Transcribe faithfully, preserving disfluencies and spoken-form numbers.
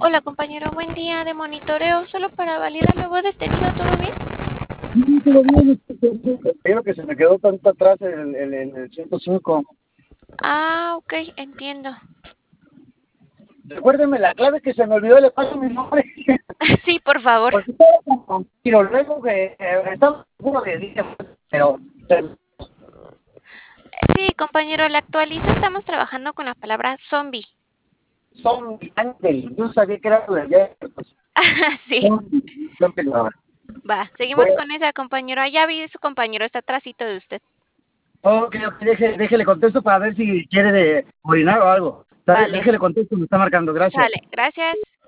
Hola compañero, buen día de monitoreo, solo para validar la voz detenido, ¿todo bien? Sí, todo bien. Creo que se me quedó tanto atrás el, el, el, el ciento cinco. Ah, ok, entiendo. Recuérdeme la clave, que se me olvidó, le paso mi nombre. Sí, por favor. Porque estaba con tiro, luego que eh, estaba seguro de diez, pero, pero Sí, compañero, la actualizo, estamos trabajando con la palabra zombie. son ángel. Yo sabía que era lo de ayer. Pues, Sí, son, son palabras. va, seguimos Bueno, con esa, compañero. Allá vi su compañero, está atrásito de usted. ok, ok, deje, déjele contesto para ver si quiere de orinar o algo. ¿Sabe? Vale, Déjele contesto, me está marcando, gracias. sale, gracias.